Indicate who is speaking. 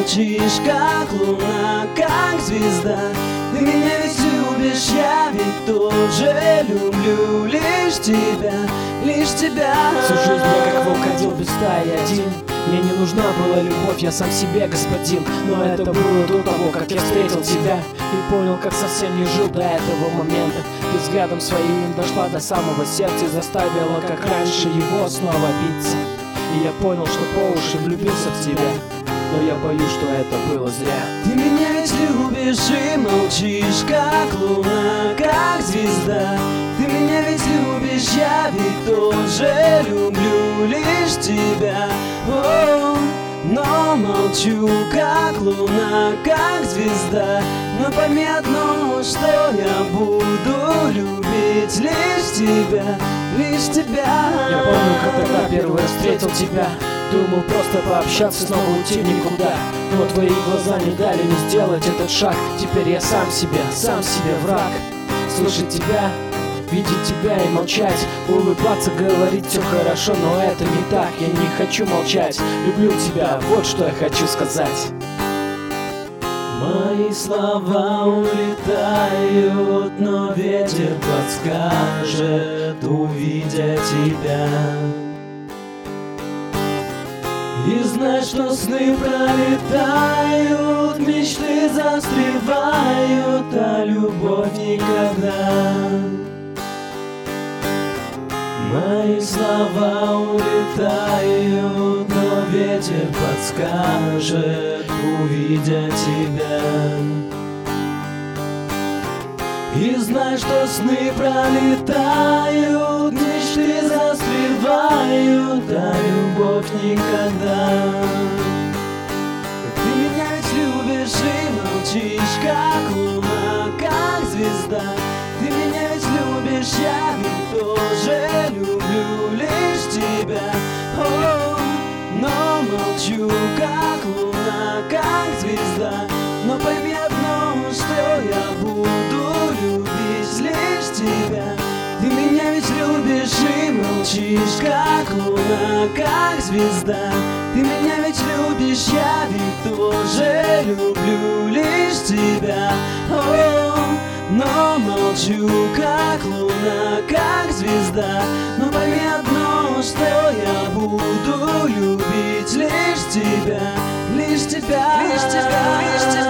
Speaker 1: молчишь, как луна, как звезда. Ты меня ведь любишь, я ведь тоже люблю лишь тебя, лишь тебя.
Speaker 2: Всю жизнь я как волк ходил без стаи один. Мне не нужна была любовь, я сам себе господин. Но это было до того, как я встретил тебя и понял, как совсем не жил до этого момента. Ты взглядом своим дошла до самого сердца и заставила, как раньше, его снова биться. И я понял, что по уши влюбился в тебя, но я боюсь, что это было зря.
Speaker 1: Ты меня ведь любишь и молчишь, как луна, как звезда. Ты меня ведь любишь, я ведь тоже люблю лишь тебя. О, но молчу, как луна, как звезда. Но пойми одно, что я буду любить лишь тебя, лишь тебя.
Speaker 2: Я помню, как тогда первый раз встретил тебя. Думал просто пообщаться, снова уйти в никуда. Но твои глаза не дали мне сделать этот шаг. Теперь я сам себе враг. Слышать тебя, видеть тебя и молчать, улыбаться, говорить все хорошо, но это не так. Я не хочу молчать, люблю тебя, вот что я хочу сказать.
Speaker 1: Мои слова улетают, но ветер подскажет, увидя тебя. И знай, что сны пролетают, мечты застревают, а любовь никогда. Мои слова улетают, но ветер подскажет, увидя тебя. И знай, что сны пролетают, мечты застревают, а любовь никогда. Ты меня ведь любишь и молчишь, как луна, как звезда. Ты меня ведь любишь, я ведь тоже люблю лишь тебя. О, но молчу, как луна, как звезда. Но пойми одно, что я буду любить лишь тебя. Ты меня ведь любишь и молчишь, как луна, как звезда. Ты меня ведь любишь, я ведь тоже люблю лишь тебя. О, но молчу, как луна, как звезда. Но пойми одно, что я буду любить лишь тебя, лишь тебя, лишь тебя, лишь тебя.